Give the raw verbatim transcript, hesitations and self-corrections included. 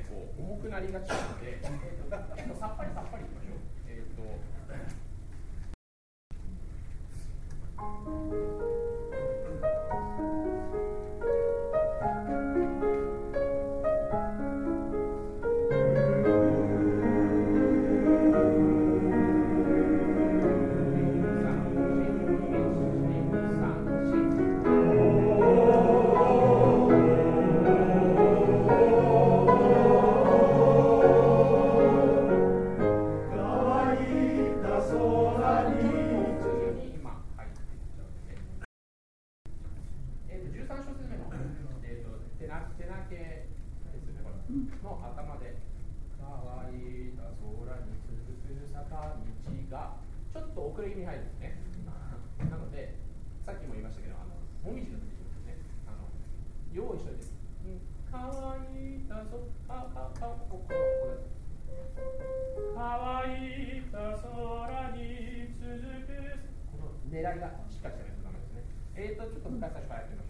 こう重くなりがちなので、えー、と結構さっぱりさっぱりいきましょう。えーとの頭で乾いた空に続く坂道がちょっと遅れ気味に入るんですね。なのでさっきも言いましたけど、あのもみじの時ですね、あの用意しといて、乾いたそあああここ乾いた空に続く、この狙いがしっかりしないとダメですね。えーとちょっともう一回最初からやってみましょう。